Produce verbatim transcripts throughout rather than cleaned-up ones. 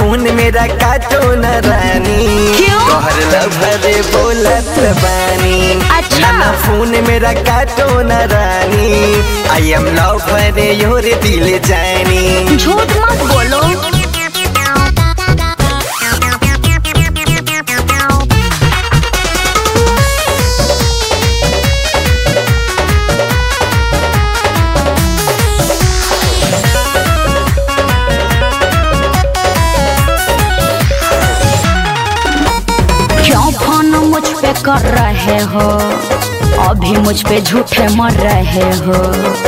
Phone मेरा काटो न रानी, तोहर लभरे बोलत बानी। अच्छा। ना फोन मेरा काटो न रानी, आई एम लवर योर दिल जानी। झूठ मत बोलो। क्यों फोन मुझ पे कर रहे हो, अभी मुझ पे झूठे मर रहे हो।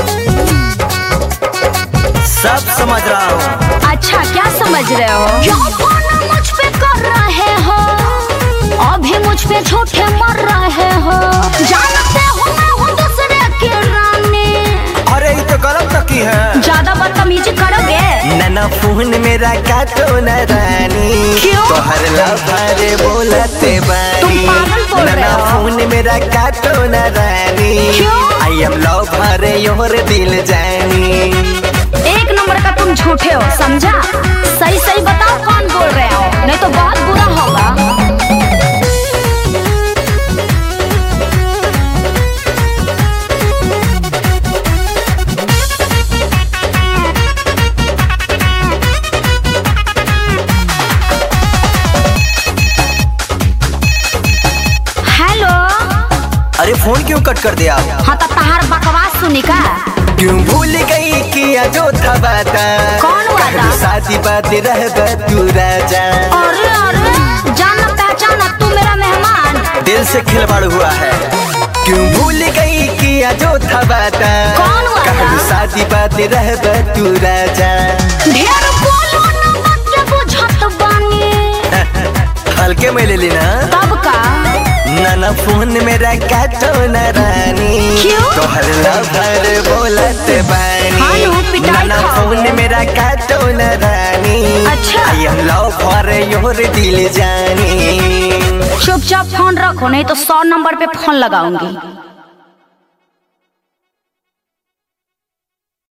सब समझ रहा हूँ। अच्छा क्या समझ रहे हो? क्यों फोन मुझ पे कर रहे हो, अभी मुझ पे झूठे मर रहे हो। जानते हो मैं हूँ दूसरे की रानी। अरे ये तो गलत तकी है। ज्यादा बदतमीजी करोगे? ना फोन मेरा काटो न रानी, क्यों? तोहर लभरे बोलते बानी। तुम पागल बोल रहे ना हो। फोन मेरा काटो न रानी, क्यों? आई एम लवर योर दिल जानी। एक नंबर का तुम झूठे हो, समझा? सही सही बताओ कौन बोल रहे हो, नहीं तो बहुत बुरा होगा। हेलो। अरे फोन क्यों कट कर दिया? हाँ तो तहार बकवास सुनी का? क्यों भूल गई किया जो था वादा? कौन वादा? कहलू शादी बात रह तू राजा। अरे अरे जाना पहचाना तू मेरा मेहमान। दिल से खिलवाड़ हुआ है। क्यों भूल गई किया जो था वादा? कौन वादा? कहलू शादी बात रह तू राजा। ढेर बोलो ना मत के बुझत बानी। हल्के में ले लेना। तब का? ना ना फोन मेरा काटो न रानी, क्यों? तोहर लवर बोलत बानी। हाँ नो, पिटाई ना ना खाओगे। फोन मेरा काटो न रानी, अच्छा। आई एम लवर योर दिल जानी। चुपचाप फोन रखो, नहीं तो सौ नंबर पे फोन लगाऊंगी।